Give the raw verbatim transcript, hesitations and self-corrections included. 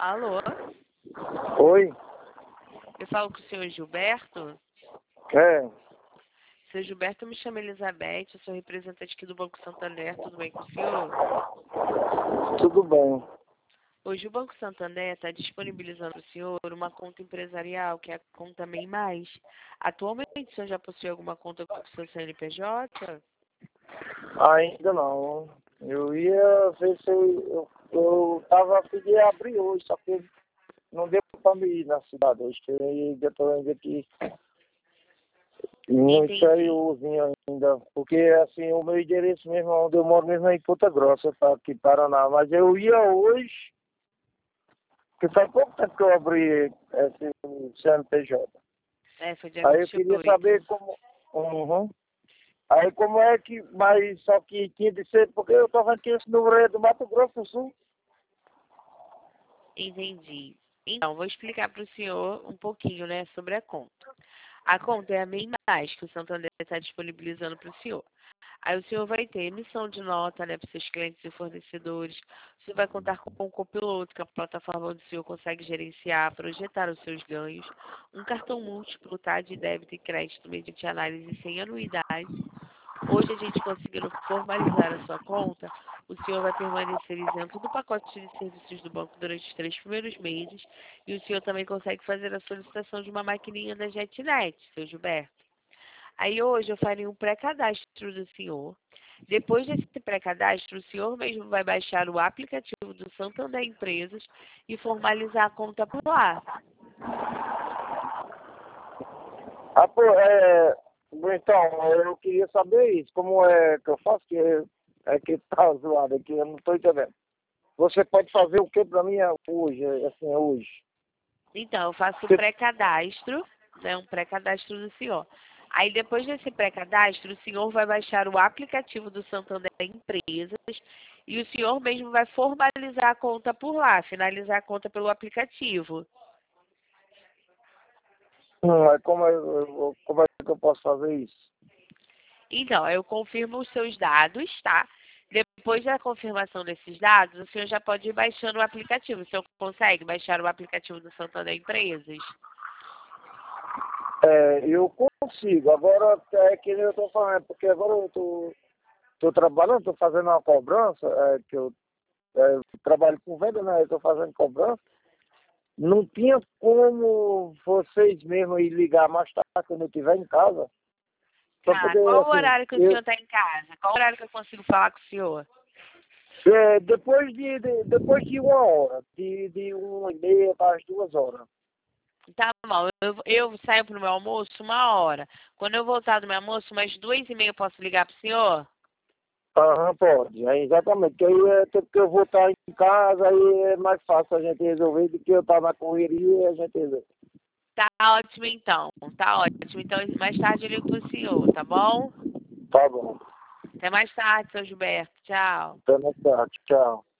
Alô? Oi? Eu falo com o senhor Gilberto? É, Seu Gilberto, me chama Elizabeth, eu sou representante aqui do Banco Santander, tudo bem com o senhor? tudo bem. Hoje o Banco Santander está disponibilizando para o senhor uma conta empresarial, que é a conta MEI Mais. Atualmente, o senhor já possui alguma conta com o seu C N P J? Ainda não. Eu ia ver se eu, eu tava a fim de abrir hoje, só que não deu para me ir na cidade hoje, que eu ainda estou ainda aqui no Entendi. interiorzinho ainda, porque assim, o meu endereço mesmo, onde eu moro mesmo é em Ponta Grossa, tá aqui em Paraná, mas eu ia hoje, porque faz pouco tempo que eu abri esse C N P J. É, foi dia Aí eu vinte e queria oito. saber como... Uhum. Aí como é que, mas só que tinha de ser, porque eu tô vendo que esse número é do Mato Grosso do Sul. Entendi. Então, vou explicar para o senhor um pouquinho, né, sobre a conta. A conta é a MEI Mais, que o Santander está disponibilizando para o senhor. Aí o senhor vai ter emissão de nota, né, para seus clientes e fornecedores. Você vai contar com um copiloto, que é a plataforma onde o senhor consegue gerenciar, projetar os seus ganhos. Um cartão múltiplo, tá, de débito e crédito mediante análise sem anuidade. Hoje a gente conseguindo formalizar a sua conta, o senhor vai permanecer isento do pacote de serviços do banco durante os três primeiros meses e o senhor também consegue fazer a solicitação de uma maquininha da JetNet, seu Gilberto. Aí hoje eu farei um pré-cadastro do senhor. Depois desse pré-cadastro, o senhor mesmo vai baixar o aplicativo do Santander Empresas e formalizar a conta por lá. Ah, pô, é... Então, eu queria saber isso, como é que eu faço, que é que tá zoado aqui, eu não tô entendendo. Você pode fazer o que pra mim hoje, assim, hoje? Então, eu faço o Você... pré-cadastro, né, um pré-cadastro do senhor. Aí, depois desse pré-cadastro, o senhor vai baixar o aplicativo do Santander Empresas e o senhor mesmo vai formalizar a conta por lá, finalizar a conta pelo aplicativo. Hum, aí como, é, eu- como é que eu posso fazer isso? Então, eu confirmo os seus dados, tá? Depois da confirmação desses dados, o senhor já pode ir baixando o aplicativo. O senhor consegue baixar o aplicativo do Santander Empresas? É, eu consigo, agora é que nem eu tô falando, porque agora eu tô, tô trabalhando, tô fazendo uma cobrança, é, que eu é, trabalho com venda, né? Eu tô fazendo cobrança. Não tinha como vocês mesmos ir ligar mais tarde quando eu estiver em casa, para Tá. poder, Qual o assim, horário que o eu, senhor está em casa? Qual o horário que eu consigo falar com o senhor? é, depois, de, de- depois de uma hora, de, de uma e meia para as duas horas. Tá bom, eu, eu saio pro meu almoço uma hora. Quando eu voltar do meu almoço, umas duas e meia, eu posso ligar pro senhor? Aham, pode, é, exatamente, que aí é tempo que eu vou estar em casa, aí é mais fácil a gente resolver do que eu estar na correria e a gente resolve. Tá ótimo então, tá ótimo. Então, mais tarde eu ligo pro senhor, tá bom? Tá bom, Até mais tarde, seu Gilberto. Tchau. até mais tarde, tchau.